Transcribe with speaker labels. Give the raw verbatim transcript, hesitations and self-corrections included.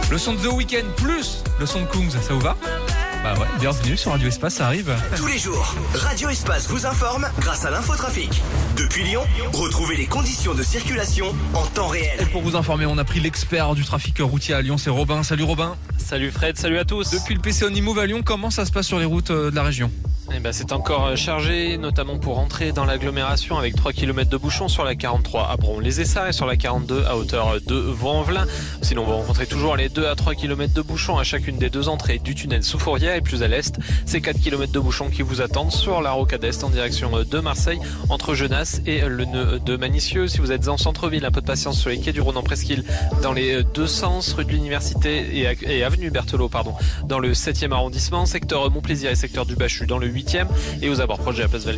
Speaker 1: Le son de The Weeknd plus le son de Kungs, ça vous va? Bah ouais, bienvenue sur Radio Espace, ça arrive.
Speaker 2: Tous les jours, Radio Espace vous informe grâce à l'infotrafic. Depuis Lyon, retrouvez les conditions de circulation en temps réel.
Speaker 1: Et pour vous informer, on a pris l'expert du trafic routier à Lyon, c'est Robin. Salut Robin.
Speaker 3: Salut Fred, salut à tous.
Speaker 1: Depuis le P C Onimove à Lyon, comment ça se passe sur les routes de la région?
Speaker 3: Eh ben, c'est encore chargé, notamment pour entrer dans l'agglomération avec trois kilomètres de bouchons sur la quarante-trois à Bron-les-Essarts et sur la quarante-deux à hauteur de Vaux-en-Velin. Sinon, on va rencontrer toujours les deux à trois kilomètres de bouchons à chacune des deux entrées du tunnel sous Fourrière. Et plus à l'est, c'est quatre kilomètres de bouchons qui vous attendent sur la rocade est en direction de Marseille, entre Genasse et le nœud de Manicieux. Si vous êtes en centre-ville, un peu de patience sur les quais du Rhône en Presqu'île dans les deux sens, rue de l'Université et avenue Berthelot, pardon, dans le septième arrondissement, secteur Montplaisir et secteur du Bachu dans le huitième, et aux abords proches de la place Val